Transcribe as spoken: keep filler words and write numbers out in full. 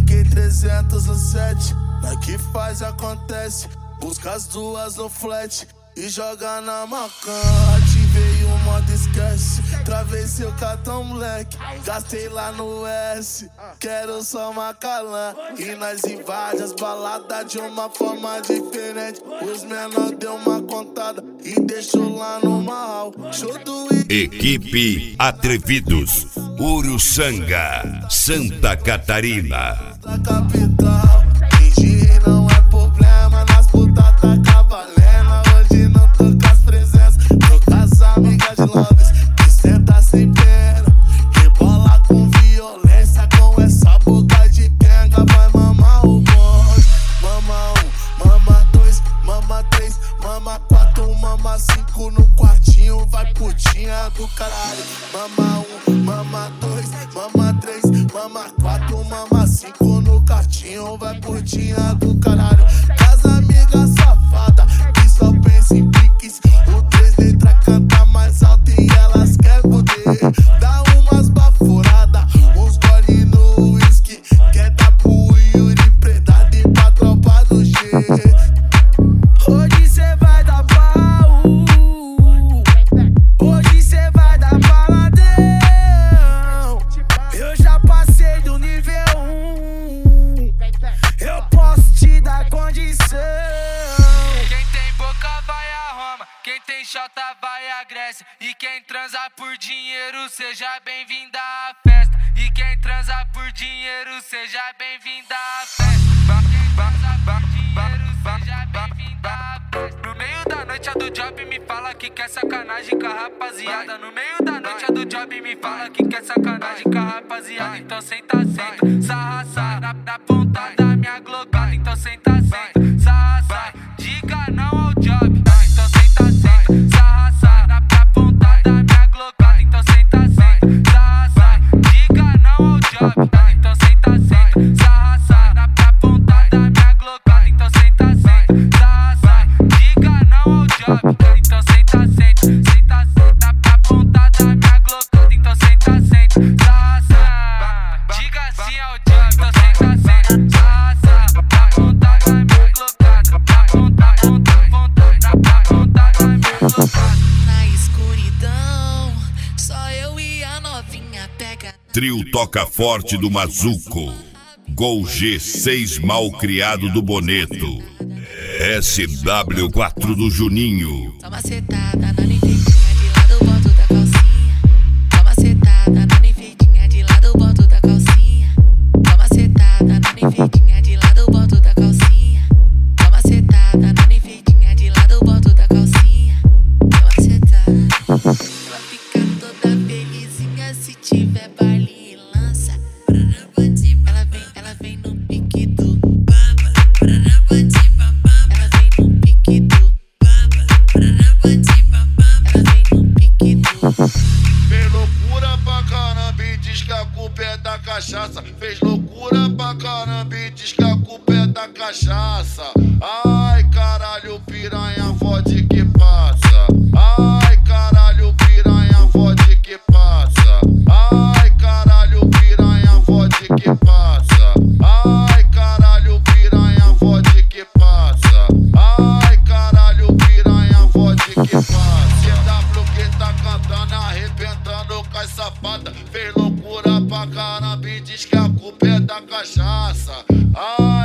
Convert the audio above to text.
K trezentos no set, na que faz acontece. Busca as duas no flat e joga na macan. Ativei o modo esquece, travei seu cartão moleque, gastei lá no S, quero só Macalã. E nós invade as baladas de uma forma diferente. Os menor deu uma contada e deixou lá no mal. Show do Equipe Atrevidos, Uruçanga, Santa Catarina. Da capital, fingir não é problema, nas putas tá cavalena. Hoje não tô com as presenças, tô com as amigas de Loves, que senta sem pena, rebola com violência, com essa boca de quenga. Vai mamar o bonde, mama um, mama dois, mama três, mama quatro, mama cinco no quartinho, vai putinha do caralho. Mama um, mama dois, mama três, mama quatro, mama cinco no quartinho, vai putinha do caralho. As amigas safada que só pensa em piques, o três letras canta mais alto e elas quer poder. Dá umas baforadas, uns gole no whisky, quer dar pro Yuri predado e pra tropa do G. Hoje cê vai dar pau, hoje cê vai dar baladão. Eu já passei do nível um, eu posso te dar condição. Quem tem boca vai a Roma, quem tem xota vai a Grécia. E quem transa por dinheiro, seja bem-vinda à festa. E quem transa por dinheiro, seja bem-vinda à festa. Quem transa por dinheiro, seja bem-vinda à festa. No meio da noite a do job me fala que quer sacanagem com a rapaziada. No meio da noite a do job me fala que quer sacanagem com a rapaziada. Então senta, senta, sarra, sarra na, na ponta da minha glocada. Então senta, senta, sarra, sarra, diga não ao job. Então senta, senta, sarra, sarra na, na ponta da minha glocada. Então senta, senta, sarra, sarra, diga não ao job. Então senta, senta, sarra, sarra na, na ponta da minha glocada. Então senta, senta, sarra, sarra, diga não ao job. Então senta, senta, senta, senta na ponta da minha glocada. Então senta, senta, sarra, sarra, diga sim ao job. Então senta, senta, sarra, sarra na ponta da minha glocada. Na ponta, ponta, ponta, na ponta da minha glocada. Na escuridão, só eu e a novinha pega. Trio Toca Forte do Mazuco, Gol G seis Malcriado do Boneto, S W quatro do Juninho. Toma setada na enfeitinha de lado, boto da calcinha. Toma setada na enfeitinha de lado, boto da calcinha. Toma setada na enfeitinha de lado, boto da calcinha. Toma setada na enfeitinha de lado, boto da calcinha. Toma setada. Ela fica toda felizinha se tiver baile e lança. Ela vem, ela vem no pique do baba. Ela vem no pique do baba. Ela vem no pique do. Fez loucura pra caramba e diz que a culpa é da cachaça. Fez loucura pra caramba e diz que a culpa é da cachaça. Ai caralho, piranha, fode que passa. Ai caralho, piranha, fode que passa. Ai caralho, piranha, fode que passa. Ai caralho, piranha, fode que passa. Ai caralho, piranha, fode que passa. C W que tá cantando, arrebentando com as safadas. Fez loucura pra caramba e diz que a culpa é da cachaça. Ai